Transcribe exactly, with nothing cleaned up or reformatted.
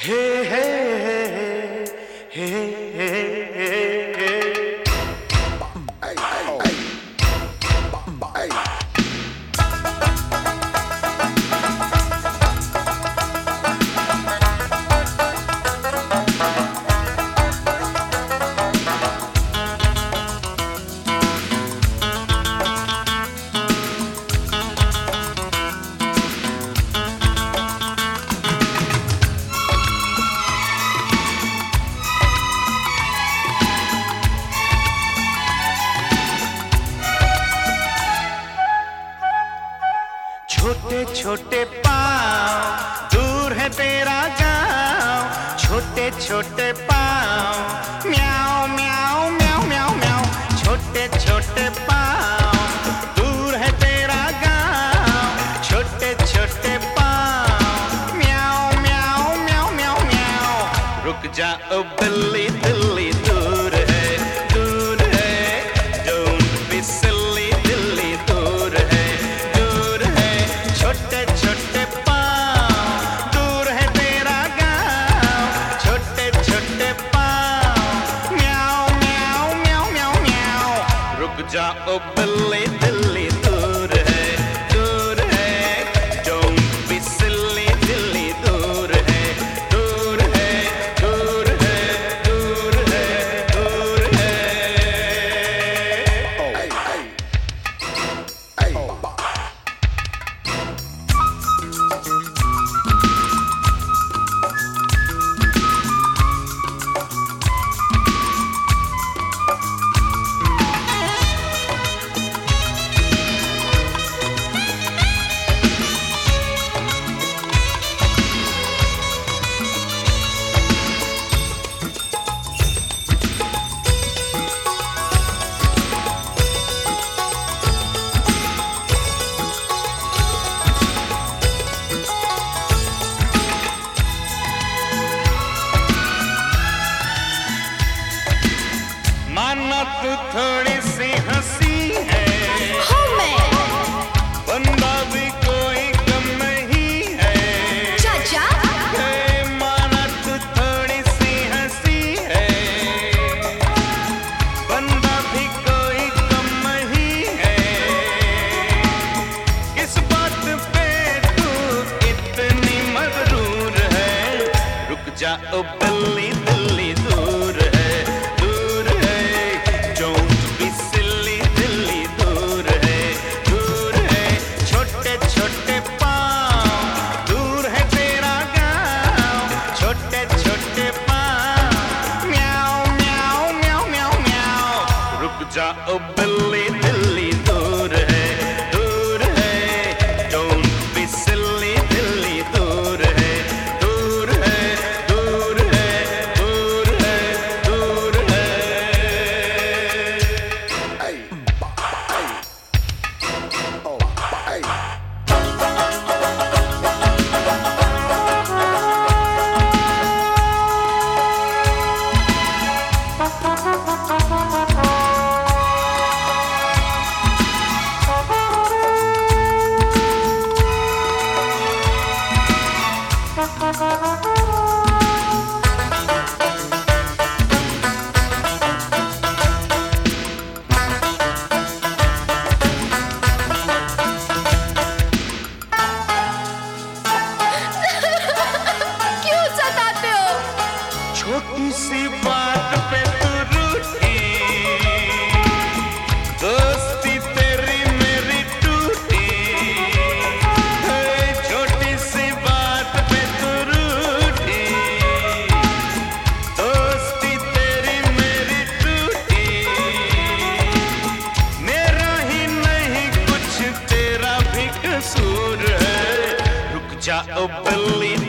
हे हे हे हे हे हे छोटे छोटे पाँव दूर है तेरा गाँव, छोटे छोटे पाँव म्याऊं म्याऊं म्याऊं म्याऊं म्याऊं, छोटे छोटे पाँव दूर है तेरा गाँव, छोटे छोटे पाँव म्याऊं म्याऊं म्याऊं म्याऊं म्याऊं। रुक जा ओ बिल्ली दिल्ली दूर है दूर है, डोंट बी सिली दिल्ली दूर है दूर है, छोटे छोटे पाँव दूर है तेरा गाँव, छोटे छोटे पाँव म्याऊं म्याऊं म्याऊं म्याऊं म्याऊं। रुक जा ओ बिल्ली दिल्ली दूर है दूर है, डोंट बी सिली दिल्ली दूर है दूर है दूर है दूर है दूर है। माना तू थोड़ी सी हंसी है, हूँ मैं बंदा भी कोई कम नहीं है। चाचा हे माना तू थोड़ी सी हंसी है, बंदा भी कोई कम नहीं है। किस बात पे तू इतनी मगरूर है, रुक जा ओ बिल्ली दिल्ली दूर है दूर है, डोंट बी सिली दिल्ली दूर है दूर है, छोटे छोटे पाँव दूर है तेरा गाँव, छोटे छोटे पाँव म्याऊं म्याऊं म्याऊं म्याऊं म्याऊं। रुक जा ओ बिल्ली दिल्ली दूर है दूर है, डोंट बी सिली दिल्ली दूर है दूर है दूर है दूर है दूर है। क्यों सताते हो? छोटी सी बात पे तू रूठी, दोस्ती तेरी मेरी टूटी। हे छोटी सी बात पे तू रूठी, दोस्ती तेरी मेरी टूटी। मेरा ही नहीं कुछ तेरा भी कसूर है, रुक जा ओ बिल्ली